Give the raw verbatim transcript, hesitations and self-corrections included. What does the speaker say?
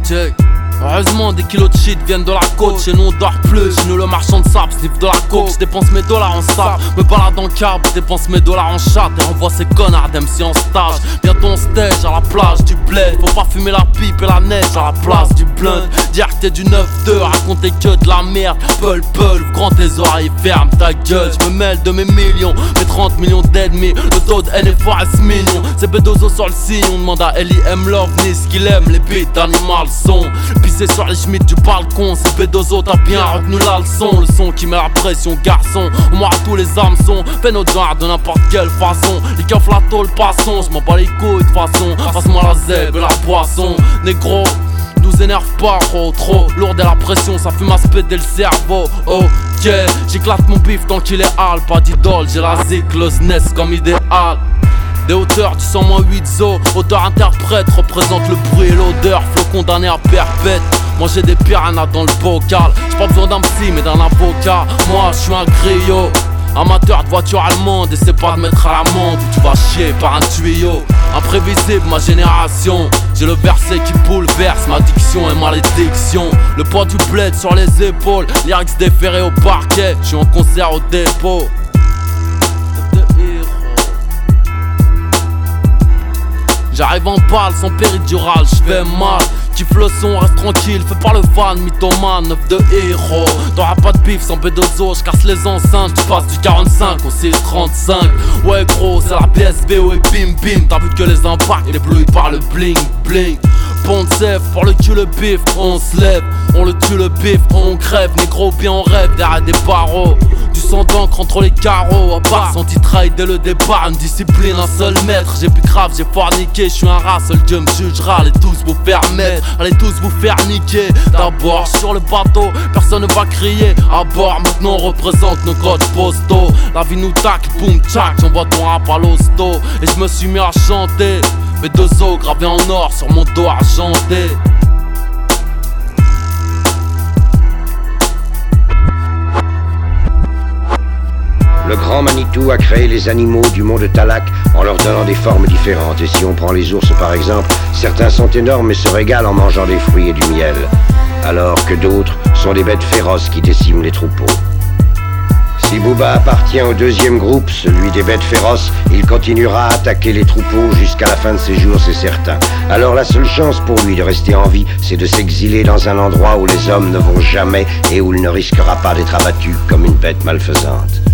check. Heureusement des kilos de shit viennent de la côte. Chez nous on dort plus, chez nous le marchand de sable sniff de la coke. Je dépense mes dollars en sable, me balade en cab, je dépense mes dollars en chatte. Et renvoie ces connards d'M C en stage. Bientôt on stage à la plage du bled. Faut pas fumer la pipe et la neige à la place du blunt. Dire que t'es du neuf deux, raconter que de la merde. Peul peul, grand tes oreilles, ferme ta gueule. Je me mêle de mes millions, mes trente millions d'ennemis. Le taux de N F A S mignon. C'est Bedozo sur le signe, on demande à L I M Love ni ce qu'il aime. Les beats d'animal sont pisser sur les schmitts du balcon. C'est Bedozo, t'as bien retenu la leçon. Le son qui met la pression, garçon. On mord à tous les hameçons. Fais notre genre de n'importe quelle façon. Les keufs, la tôle, passons. J'm'en bats les couilles de façon. Passe-moi la zèbre et la poisson. Négro, nous énerve pas, trop, trop lourde et la pression, ça fume à se péter le cerveau. Ok, j'éclate mon bif tant qu'il est hal. Pas d'idole, j'ai la zik, le S N E S comme idéal. Des hauteurs du cent moins huit zo, auteur-interprète représente le bruit et l'odeur. Flow condamné à perpète, moi j'ai des piranhas dans le bocal. J'ai pas besoin d'un psy mais d'un avocat. Moi je suis un griot, amateur de voiture allemande. Essaie pas de mettre à l'amende ou tu vas chier par un tuyau. Imprévisible ma génération, j'ai le verset qui bouleverse ma diction et malédiction. Le poids du bled sur les épaules, lyrics déférés au parquet. Je suis en concert au dépôt. J'arrive en balle sans péridurale, j'fais mal. Kiffe le son, reste tranquille, fais pas le fan, mythomane, neuf de héros. T'auras pas de bif sans Bedozo, j'casse les enceintes, j'passe du quarante-cinq au six trente-cinq. Ouais gros, c'est la P S B, ouais bim bim. T'as vu que les impacts éblouis par le bling bling. Poncef, pour le cul le bif, on se lève. On le tue le bif, on crève. Négro bien on rêve derrière des barreaux. Du sang d'encre entre les carreaux. À part son titrail dès le départ. Une discipline, un seul maître. J'ai plus grave, j'ai forniqué. J'suis un rat, seul Dieu me jugera. Allez tous vous faire mettre, allez tous vous faire niquer. D'abord sur le bateau, personne ne va crier. À bord, maintenant on représente nos codes postaux. La vie nous tacle, boum tchac. J'envoie ton rap à l'hosto. Et je me suis mis à chanter. Mes deux os gravés en or sur mon dos argenté. Le grand Manitou a créé les animaux du monde Talak en leur donnant des formes différentes. Et si on prend les ours par exemple, certains sont énormes et se régalent en mangeant des fruits et du miel, alors que d'autres sont des bêtes féroces qui déciment les troupeaux. Si Booba appartient au deuxième groupe, celui des bêtes féroces, il continuera à attaquer les troupeaux jusqu'à la fin de ses jours, c'est certain. Alors la seule chance pour lui de rester en vie, c'est de s'exiler dans un endroit où les hommes ne vont jamais et où il ne risquera pas d'être abattu comme une bête malfaisante.